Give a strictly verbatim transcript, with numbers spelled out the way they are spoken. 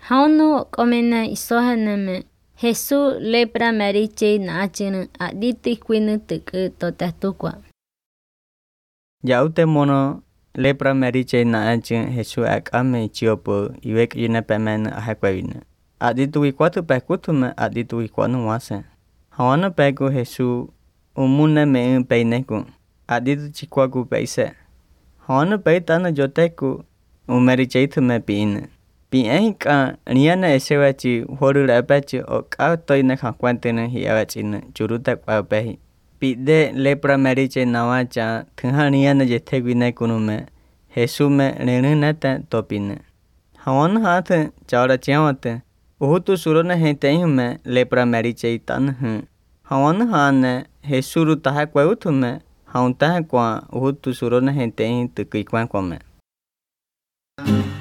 Hauno komena isohaneme Jesús lepra mariche nachene aditi kwinu teke totatukwa. Yaute mono lepra mariche nache Jesús akame chiopo iwek yune pemen ahakwawine. Aditu wikwatu pekutume aditu wikwanu wase. Hawana peku Jesús umune me peineku. Aditu chikwaku peise. Hawana peitana joteku umeriche me piine. Pienka niana esewachi horu lepechi o ka toine hakwantene hiawachine churuta kwapehi. Pide lepra mariche nawacha thha niana jetegwine kunume Jesús me renunata topine. Hawana hath chawra chiawate uhutu surona hetehume lepra mariche tanhu. Hawana hane Jesús taha kwautume hauntaha kwa uhutu surona hetehi tukikwa kwame.